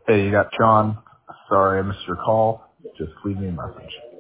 Hey, you got John. Sorry I missed your call. Just leave me a message.